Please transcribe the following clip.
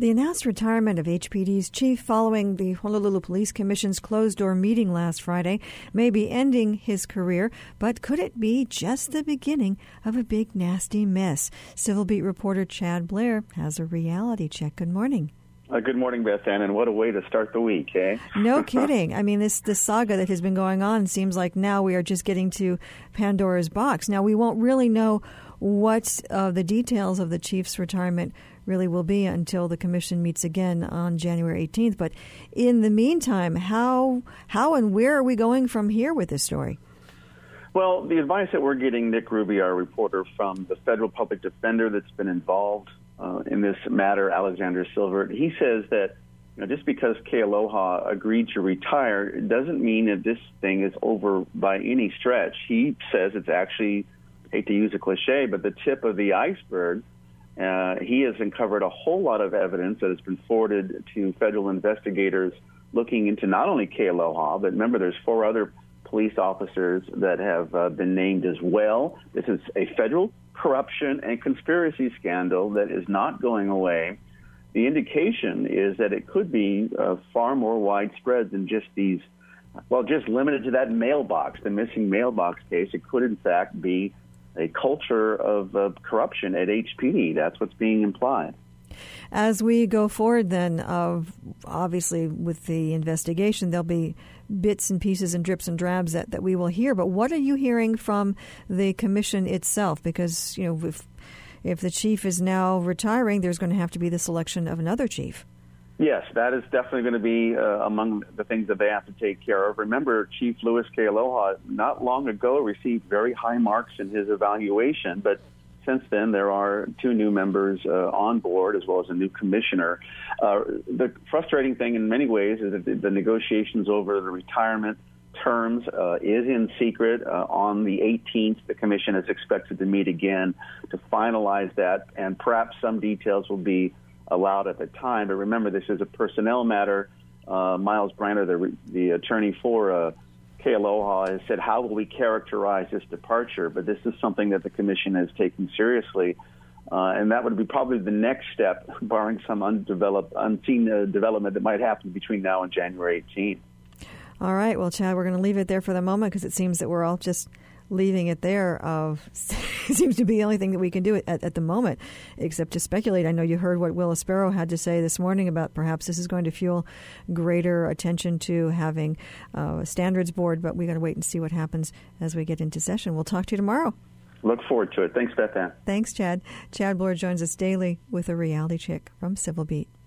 The announced retirement of HPD's chief following the Honolulu Police Commission's closed-door meeting last Friday may be ending his career, but could it be just the beginning of a big, nasty mess? Civil Beat reporter Chad Blair has a reality check. Good morning. Good morning, Beth Ann, and what a way to start the week, eh? No kidding. I mean, this saga that has been going on seems like now we are just getting to Pandora's box. Now, we won't really know what the details of the chief's retirement really will be until the commission meets again on January 18th. But in the meantime, how and where are we going from here with this story? Well, the advice that we're getting, Nick Ruby, our reporter from the federal public defender that's been involved in this matter, Alexander Silvert, he says that just because Kealoha agreed to retire, it doesn't mean that this thing is over by any stretch. He says it's actually, hate to use a cliche, but the tip of the iceberg. He has uncovered a whole lot of evidence that has been forwarded to federal investigators looking into not only Kealoha, but remember there's 4 other police officers that have been named as well. This is a federal corruption and conspiracy scandal that is not going away. The indication is that it could be far more widespread than just these, just limited to that mailbox, the missing mailbox case. It could, in fact, be a culture of corruption at HPD. That's what's being implied. As we go forward, then, obviously with the investigation, there'll be bits and pieces and drips and drabs that we will hear. But what are you hearing from the commission itself? Because, if the chief is now retiring, there's going to have to be the selection of another chief. Yes, that is definitely going to be among the things that they have to take care of. Remember, Chief Louis Kealoha not long ago received very high marks in his evaluation, but since then there are 2 new members on board as well as a new commissioner. The frustrating thing in many ways is that the negotiations over the retirement terms is in secret. On the 18th, the commission is expected to meet again to finalize that, and perhaps some details will be allowed at the time. But remember, this is a personnel matter. Miles Briner, the attorney for Kealoha, has said, how will we characterize this departure? But this is something that the commission has taken seriously. And that would be probably the next step, barring some unseen development that might happen between now and January 18th. All right. Well, Chad, we're going to leave it there for the moment because it seems that we're all just leaving it there. It seems to be the only thing that we can do at the moment, except to speculate. I know you heard what Will Aspero had to say this morning about perhaps this is going to fuel greater attention to having a standards board, but we're going to wait and see what happens as we get into session. We'll talk to you tomorrow. Look forward to it. Thanks, Beth Ann. Thanks, Chad. Chad Blair joins us daily with a reality check from Civil Beat.